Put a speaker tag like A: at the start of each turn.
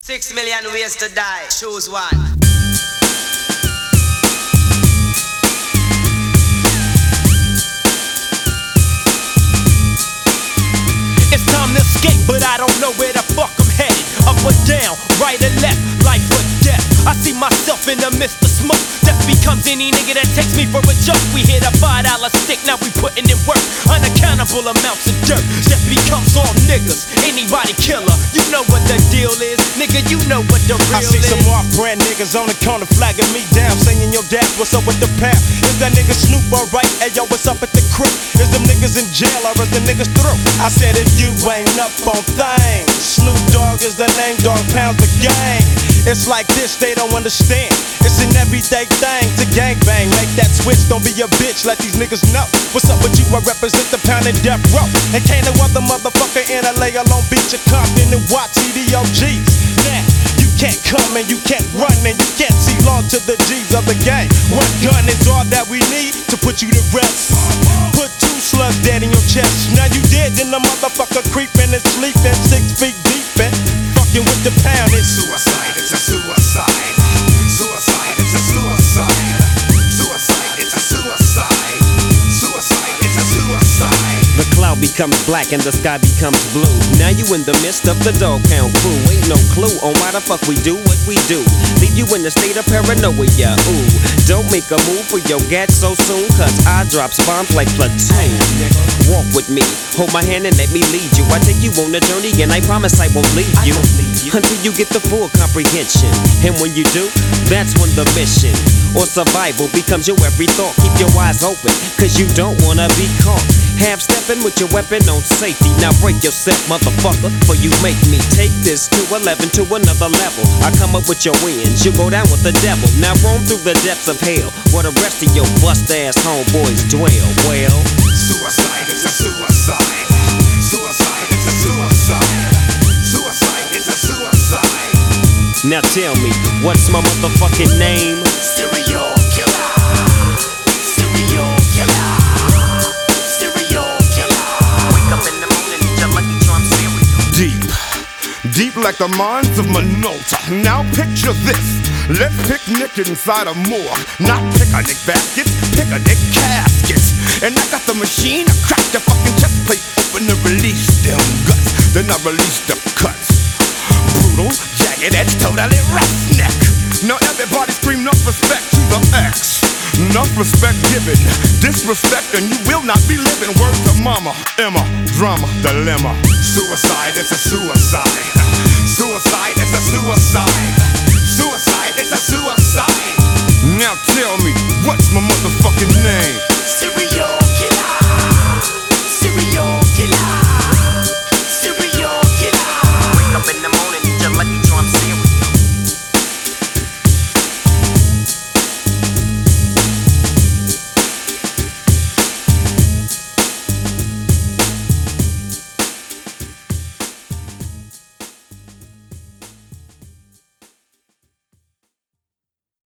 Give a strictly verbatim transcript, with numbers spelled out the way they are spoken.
A: Six million ways to die, choose one.
B: It's time to escape, but I don't know where the fuck I'm headed. Up or down, right or left, life or death. I see myself in the midst of smoke. Death becomes any nigga that takes me for a joke. We hit a five dollar stick, now we putting in work. Unaccountable amounts of dirt. Death becomes all niggas, anybody killer. You know what the deal is, nigga, you know what the real is. I see some off brand niggas on the corner flagging me down, saying yo dad, what's up with the pound? Is that nigga Snoop alright? Hey yo, what's up at the crib? Is them niggas in jail or is the niggas through? I said if you ain't up on things, Snoop Dogg is the name, dog pounds the gang. It's like this, they don't understand. It's an everyday thing to gangbang. Make that switch, don't be a bitch, let these niggas know. What's up with you? I represent the pound and death row. And can't no other motherfucker in L A alone beat your Compton and watch C D O Gs. Now, you can't come and you can't run and you can't see long to the G's of the game. One gun is all that we need to put you to rest. Put two slugs dead in your chest. Now you dead, then the motherfucker creeping and sleeping six feet deep and fucking with the pound. It's
C: suicide, it's a suicide. Suicide, it's a suicide. Suicide, it's a suicide. Suicide, it's a suicide.
D: The cloud becomes black and the sky becomes blue. Now you in the midst of the dog pound crew. Ain't no clue on why the fuck we do what we do. Leave you in a state of paranoia, ooh. Don't make a move for your gat so soon, cause I drops bombs like platoon. Walk with me, hold my hand and let me lead you. I take you on a journey and I promise I won't leave you until you get the full comprehension. And when you do, that's when the mission or survival becomes your every thought. Keep your eyes open, cause you don't wanna be caught. Half stepping with your weapon on safety. Now break yourself, motherfucker, for you make me take this to eleven to another level. I come up with your wins, you go down with the devil. Now roam through the depths of hell, where the rest of your bust-ass homeboys dwell. Well,
C: suicide is a suicide. Suicide is a suicide. Suicide is a suicide.
D: Now tell me, what's my motherfucking name?
C: Serial killer. Serial killer. Serial killer.
D: Wake up in the morning, eat your Lucky Charm cereal.
E: Deep, deep like the mines of Minota. Now picture this. Let's picnic inside a morgue. Not picnic baskets, picnic caskets. And I got the machine, I crack your fucking chest plate open to release them guts. Then I release the cuts. Brutal, jagged edge, totally roughneck. Now everybody scream enough respect to the X. Enough respect given, disrespect and you will not be living. Word to mama, Emma, drama, dilemma.
C: Suicide is a suicide. Suicide is a suicide.